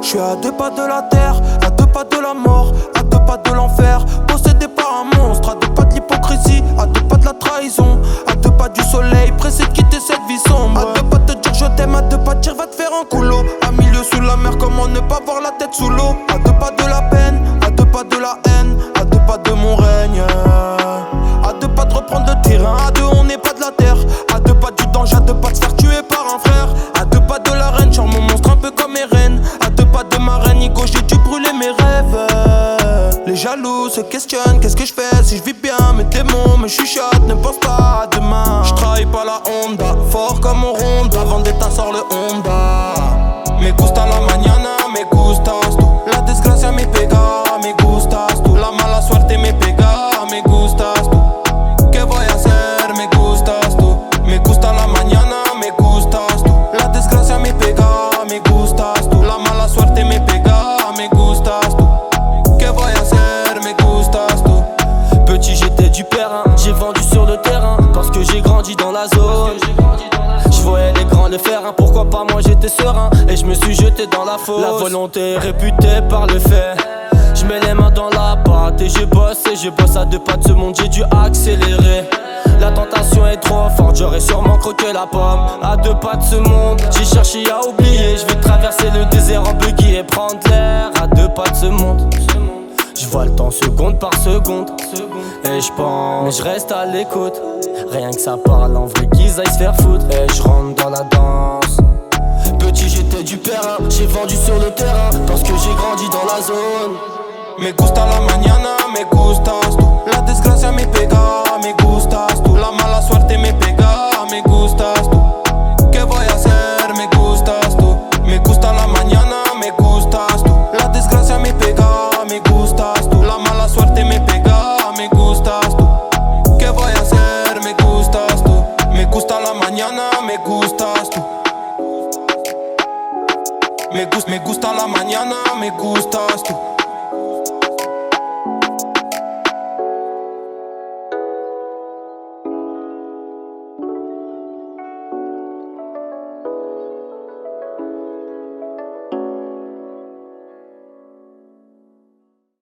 Je suis à 2 pas de la terre, à 2 pas de la mort, à 2 pas de l'enfer. Possédé par un monstre, à 2 pas de l'hypocrisie, à 2 pas de la trahison, à 2 pas du soleil, pressé de quitter cette vie sombre. À 2 pas de te dire je t'aime, à 2 pas de dire va te faire un coulo. À milieu sous la mer, comment ne pas voir la tête sous l'eau. À 2 pas de la peine, à 2 pas de la haine, à 2 pas de mon règne. À 2 pas de reprendre le terrain, à 2 on n'est pas de la terre. À 2 pas du danger, à 2 pas de se faire tuer par un frère. À 2 pas de la reine, genre mon monstre un peu comme Eren. À 2 pas de ma reine, Nico, j'ai dû brûler mes rêves. Les jaloux se questionnent, qu'est-ce que je fais si je vis bien. Mes démons me chuchotent, ne pense pas à demain. Je trahis pas la Honda, fort comme mon Honda. Vendetta sort le Honda. Me gusta la mañana, me gustas tú. La desgracia me pega, me gustas tú. La mala suerte me pega, me gustas tú. ¿Qué voy a hacer? Me gustas tú. Me gusta la mañana, me gustas tú. La desgracia me pega, me gustas tú. La mala suerte me pega, me gustas tú. ¿Qué voy a hacer? Me gustas tú. Petit j'étais du périn, j'ai vendu sur le terrain parce que j'ai grandi dans la zone. Je voyais les grands le faire, hein, pourquoi pas moi j'étais serein. Et je me suis jeté dans la fosse. La volonté est réputée par le fait. Je mets les mains dans la pâte et je bosse à 2 pas de ce monde, j'ai dû accélérer. La tentation est trop forte, j'aurais sûrement croqué la pomme. À 2 pas de ce monde, j'ai cherché à oublier. Je vais traverser le désert en buggy et prendre l'air. À 2 pas de ce monde, je vois le temps seconde par seconde. Et je pense, mais je reste à l'écoute. Rien que ça parle en vrai qu'ils aillent se faire foutre. Et je rentre dans la danse. Petit j'étais du périn, j'ai vendu sur le terrain parce que j'ai grandi dans la zone. Me gusta la mañana, me gustas tú. La desgracia me pega, me gustas tú. La mala suerte me pega, me gustas tú. ¿Qué voy a hacer? Me gustas tú. Me gusta la mañana, me gustas tú. La desgracia me pega, me gustas tú. La mala suerte me pega, me gustas tú. ¿Qué voy a hacer? Me gustas tú. Me gusta la mañana, me gustas tú. Me gusta la mañana, me gusta